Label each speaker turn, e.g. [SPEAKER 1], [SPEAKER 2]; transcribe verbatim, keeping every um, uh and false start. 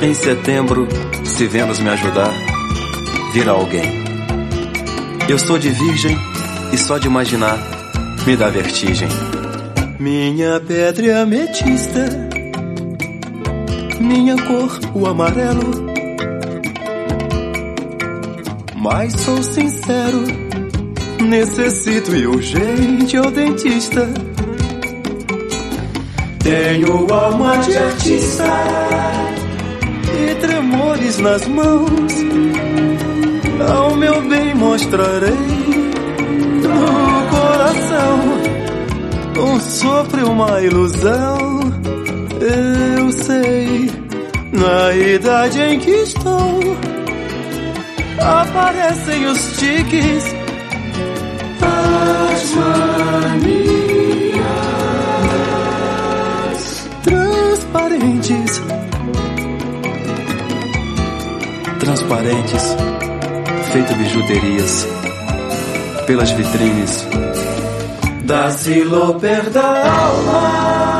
[SPEAKER 1] Em setembro, se Vênus me ajudar, virá alguém. Eu sou de virgem e só de imaginar me dá vertigem. Minha pedra é ametista, minha cor o amarelo. Mas sou sincero, necessito e urgente ao dentista. Tenho alma de artista e tremores nas mãos. Ao meu bem mostrarei no coração um sopro e uma ilusão. Eu sei, na idade em que estou, aparecem os tiques, as manias transparentes, transparentes, feito bijuterias pelas vitrines da Siloper da alma.